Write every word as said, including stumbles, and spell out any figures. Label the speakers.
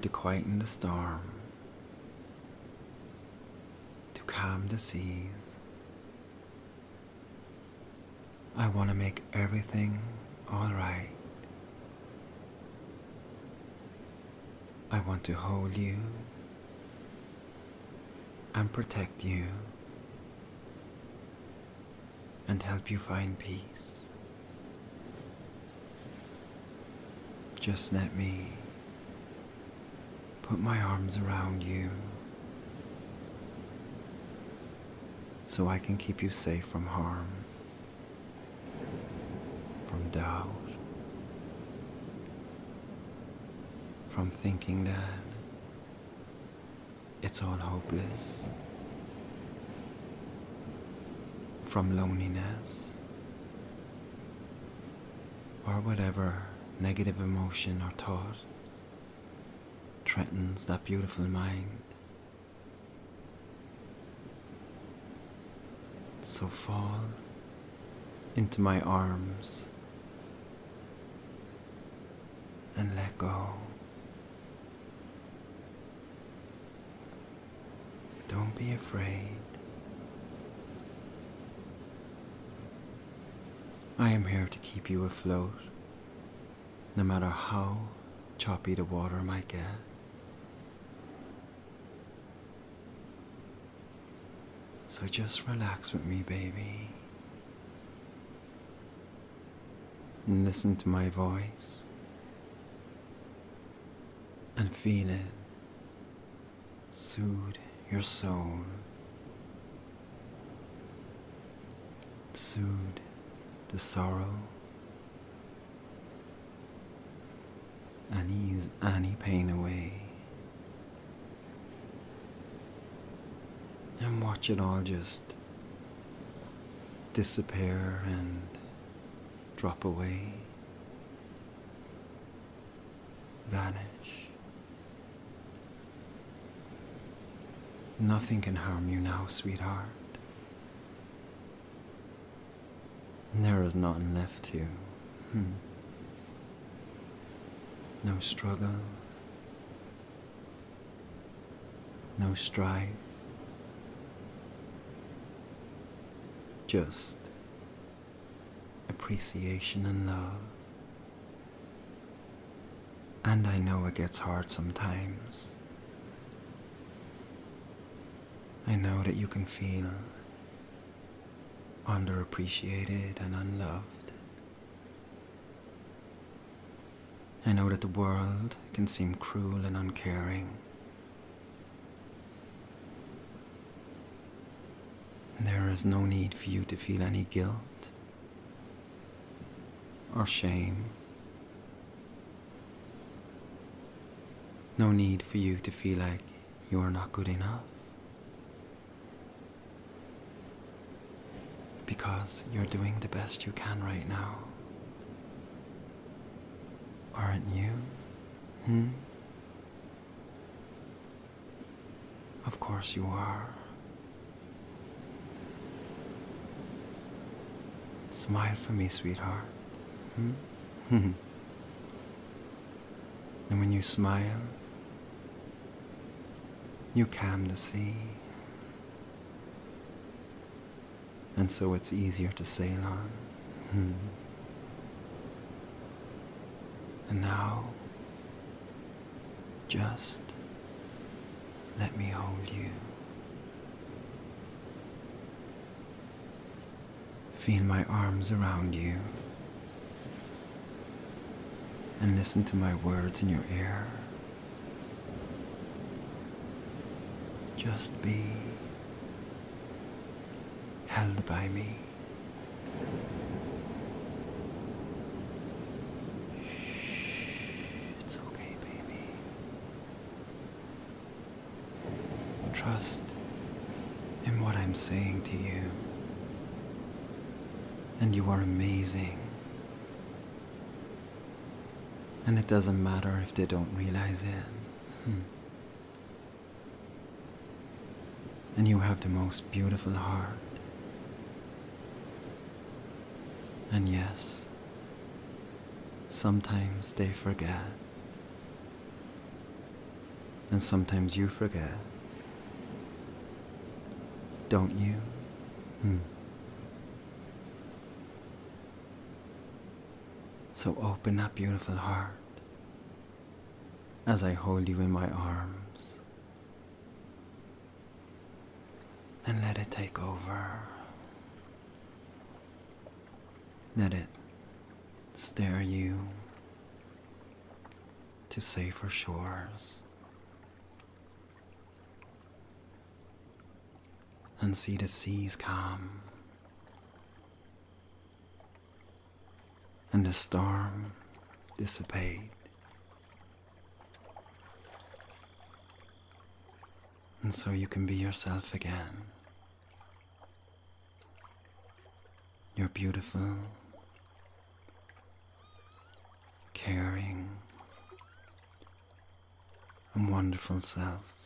Speaker 1: to quieten the storm, to calm the seas. I want to make everything alright. I want to hold you and protect you and help you find peace. Just let me put my arms around you so I can keep you safe from harm, from doubt, from thinking that it's all hopeless, from loneliness, or whatever negative emotion or thought threatens that beautiful mind. So fall into my arms and let go. Don't be afraid. I am here to keep you afloat, no matter how choppy the water might get. So just relax with me, baby, and listen to my voice and feel it soothe your soul, soothe the sorrow and ease any pain away, and watch it all just disappear and drop away, vanish. Nothing can harm you now, sweetheart. There is nothing left to. Hmm. No struggle, no strife, just appreciation and love. And I know it gets hard sometimes. I know that you can feel underappreciated and unloved. I know that the world can seem cruel and uncaring. There is no need for you to feel any guilt or shame. No need for you to feel like you are not good enough. Because you're doing the best you can right now. Aren't you? Hmm? Of course you are. Smile for me, sweetheart. Hmm? And when you smile, you calm the sea. And so it's easier to sail on. Hmm. And now, just let me hold you. Feel my arms around you. And listen to my words in your ear. Just be held by me. Shh, it's okay, baby. Trust in what I'm saying to you. And you are amazing. And it doesn't matter if they don't realize it. Hmm. And you have the most beautiful heart. And yes, sometimes they forget. And sometimes you forget, don't you? Hmm. So open that beautiful heart as I hold you in my arms and let it take over. Let it steer you to safer shores and see the seas calm and the storm dissipate. And so you can be yourself again. Your beautiful, caring, and wonderful self.